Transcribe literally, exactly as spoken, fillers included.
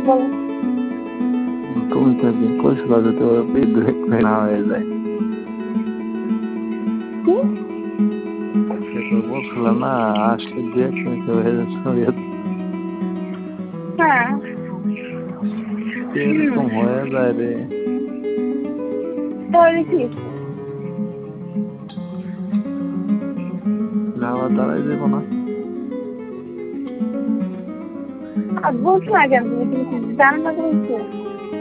বলো। তুমি তো একদিন কইছিল যদি ওর বিদ্রোহ না হয়ে যায়। কি? সে তো বলছিল না আসলে দু এক মিনিটে হয়ে যাচ্ছে। হ্যাঁ। এরকম হয়ে যায় রে। তাহলে কি? আবার দাঁড়াই দেবো না। আর বলছো না কেন তুমি? তুমি কি জানো না বলছো?